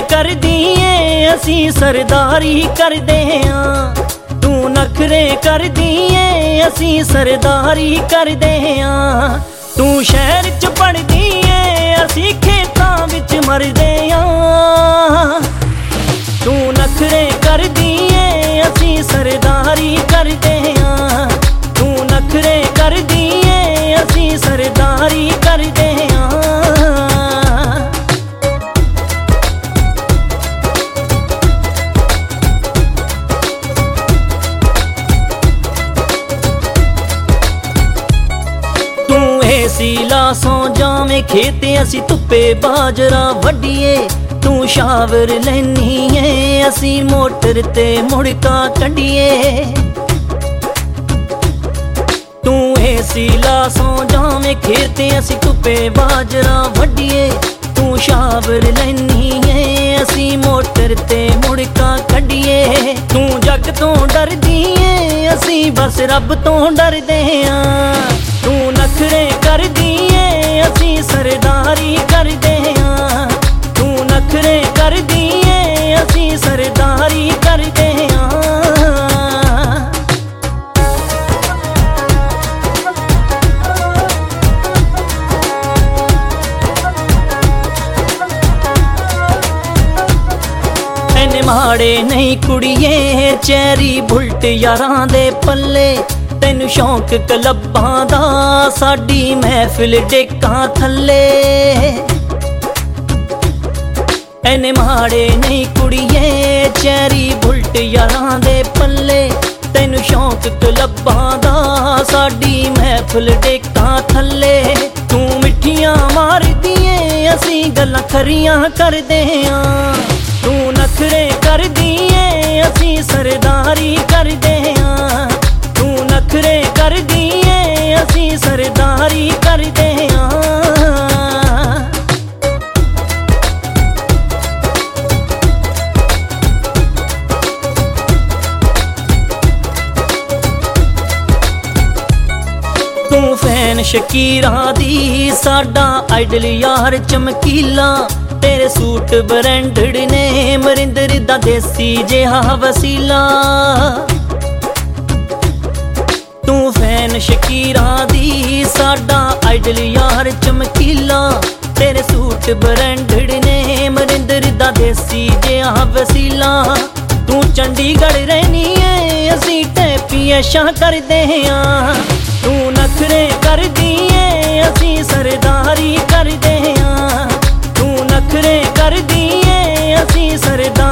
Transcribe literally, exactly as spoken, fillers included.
करदी ए असीं सरदारी करदे आं। तू नखरे करदी ए असीं सरदारी करदे आं। तू शहर च पढ़दी ए असीं खेतां विच मरदे आं। तू नखरे करदी ए असीं सरदारी करदे आं। तू नखरे करदी ए असीं सरदारी करदे आं। सीला सौ जावे खेते असी धुप्पे बाजरा वड्डीए। तू शावर लैनी है असी मोटर ते मुड़का कड्डीए। तू ए सीला सौ जावे खेते असी धुप्पे बाजरा वड्डीए। तू शावर लैनी है असी मोटर ते मुड़का कड्डीए। तू जग तो डरदी है असी बस रब तो डरदे आं। तू नखरे करदी ए असीं सरदारी करदे आं। तू नखरे करदी ए असीं सरदारी करदे आं। एने माड़े नहीं कुड़िए चैरी बुलट यारां दे पल्ले। तैनू शौक क्लब्बां दा साडी महफिल डेकां थल्ले। एने माड़े नहीं कुड़िए चैरी बुलट यारां दे पल्ले। तैनू शौक क्लब्बां दा साडी महफिल डेकां थल्ले। तू मिठियां मारदी ए असीं गल्लां खरियां करदे आं। तू नखरे करदी ए असीं सरदारी करदे आं। तू नखरे करदी ए असीं सरदारी करदे आं। तू फैन शकीरा दी साडा आइडल यार चमकीला। तेरे सूट ब्रांडेड ने मरिंदर दा देसी जिहा वसीला। तू फैन शकीरा दी साडा आइडल यार चमकीला। तेरे सूट ब्रांडेड ने मरिंदर दा देसी जिहा वसीला। तू चंडीगढ़ रहनी है असीं टैपी ऐशां करदे आं। तू नखरे करदी ए असीं सरदारी करदे आं। तू नखरे करदी ए असीं सरदारी